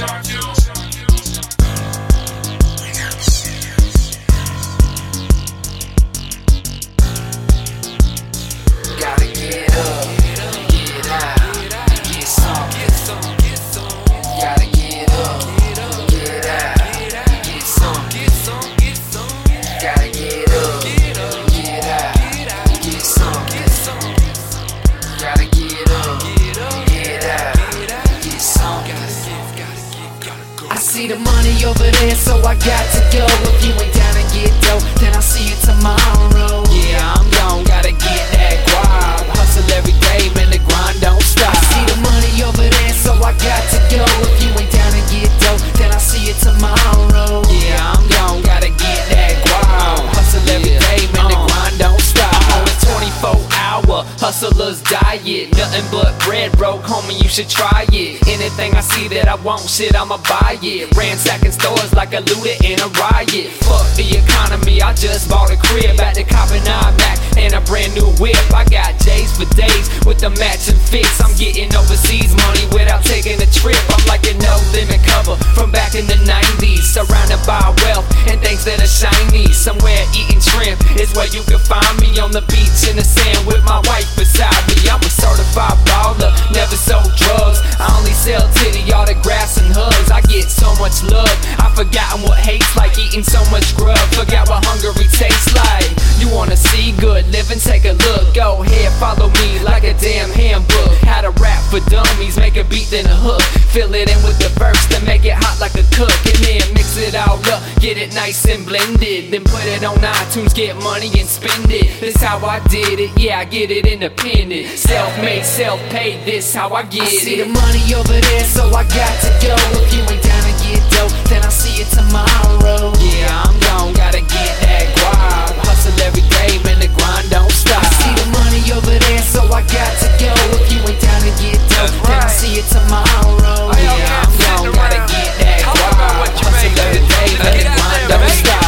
Gotta get up, get out, get some. Gotta get up, get out, get some. Gotta get up, get out, get some. Gotta get up, get out, get some. I see the money over there, so I got to go. If you ain't down to get dope, then I'll see you tomorrow. Yeah, I'm gone, gotta get that guap. Hustle every day, man, the grind don't stop. I see the money over there, so I got to go. If you ain't down to get dope, then I'll see you tomorrow. Yeah, I'm gone, gotta get that guap. Hustle every day, man, the grind don't stop. I'm on a 24-hour hustler's diet. Nothing but bread, broke, homie, you should try it. Anything I see that I want, shit, I'ma buy it. Ransacking stores like a looter in a riot. Fuck the economy, I just bought a crib at the Cop and iMac and a brand new whip. I got J's for days with the matching fits. I'm getting overseas money without taking a trip. I'm like a no limit cover from back in the 90s. Surrounded by wealth and things that are shiny. Somewhere eating shrimp is where you can find me. On the beach in the sand with my wife beside me. I'm a certified baller, never sold drugs. I only sell titty autographs and hugs. I get so much love, I've forgotten what hate's like. Eating so much grub, forgot what hungry tastes like. You wanna see good living, take a look. Go ahead, follow me like a damn handbook. How to rap for dummies, make a beat then a hook. Fill it in with the verse, then make it hot like a cook. And then mix it all up, get it nice and blended. Then put it on iTunes, get money and spend it. This how I did it, yeah, I get it independent. Self-made, self-paid, this how I get it. I see the money over there, so I got to go. If you ain't down to get dope, then I'll see you tomorrow. Yeah, I'm gone, gotta get that guap. Hustle every day, man, the grind don't stop. I see the money over there, so I got to go. If you ain't down to get dope, then I'll see you tomorrow. Yeah, I'm gone, gotta get that guap. Hustle every day, man, the grind don't stop.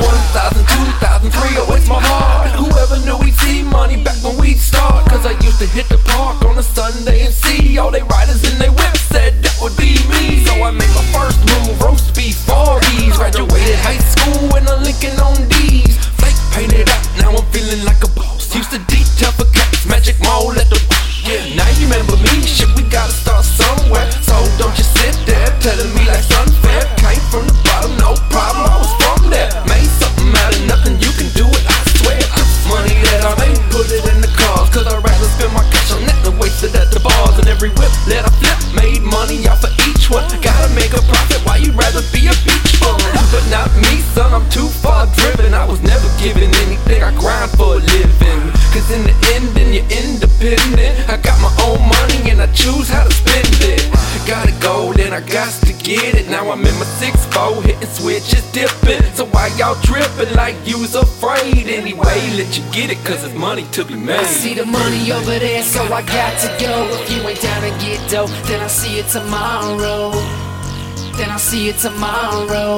1,000, 2,000, 3, oh, it's my heart. Whoever knew we'd see money back when we'd start? Cause I used to hit the park on a Sunday and see all they riders in their whips said that would be me. So I made my first move, roast beef, 4Bs. Graduated high school in a Lincoln on D's. Flake painted up, now I'm feeling like a boss. Used to detail for cats, Magic Mall at the yeah. Now you remember me, shit, we gotta start somewhere. So don't you sit there telling me life's unfair. Came from the bottom, no problem, I was from there. Made something out of nothing, you can do it, I swear. Money that I made, put it in the cars. Cause I'd rather spend my cash on that than waste it at the bars. And every whip that I flip, made money off of each one. Gotta make a profit, why you rather be a beach bum? But not me, son, I'm too far driven. I was never given anything, I grind for a living. Cause in the end, then you're independent. I got my own money and I choose how to spend it. Gotta go, then I got to get it. Now I'm in my 6'4", hitting switches, dipping. So why y'all tripping like you's afraid? Anyway, let you get it, cause it's money to be made. I see the money over there, so I got to go. If you ain't down to get dope, then I'll see you tomorrow. Then I'll see you tomorrow.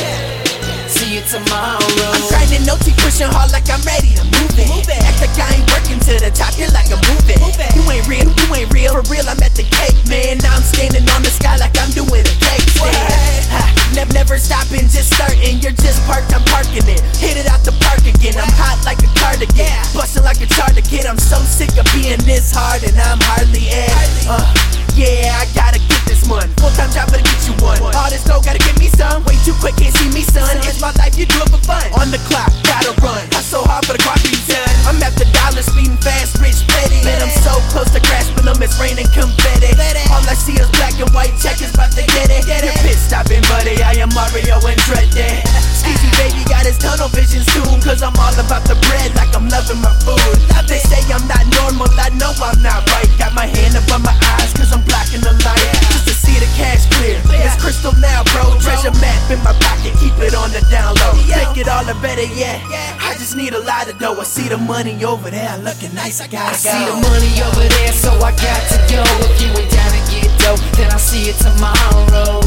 See you tomorrow. I'm grinding, no T, pushing hard like I'm ready to move it. Act like I ain't working to the top, you're like I'm moving. You ain't real, for real, I'm at the cake, man. Now I'm standing on the sky like I'm doing a cake stand. Never stopping, just starting, you're just parked, I'm parking it. Hit it out the park again, I'm hot like a cardigan. Bustin' like a target, I'm so sick of being this hard and I'm hardly in. Yeah, I gotta get this one. Full-time job, better get you one. All this dough, gotta give me some. Way too quick, can't see me, son. It's my life, you do it for fun. On the clock, gotta run. I'm so hard for the clock to be done. I'm at the dollar, speeding fast, rich, petty. Man, I'm so close to grasping them, it's raining confetti. All I see is black and white checkers, about to get it. You're pit stopping, buddy, I am Mario Andretti. Skeezy baby got his tunnel vision soon, cause I'm all about the bread like I'm loving my food. They say I'm not normal, I know I'm not right. Got my hand above my eyes, cause I'm blocking the light. Just to see the cash clear, it's crystal now, bro. Treasure map in my pocket, keep it on the down low. Make it all the better yet, I just need a lot of dough. I see the money over there, looking nice, I gotta go. I see the money over there, so I got to go. If you ain't down to get dope, then I'll see you tomorrow.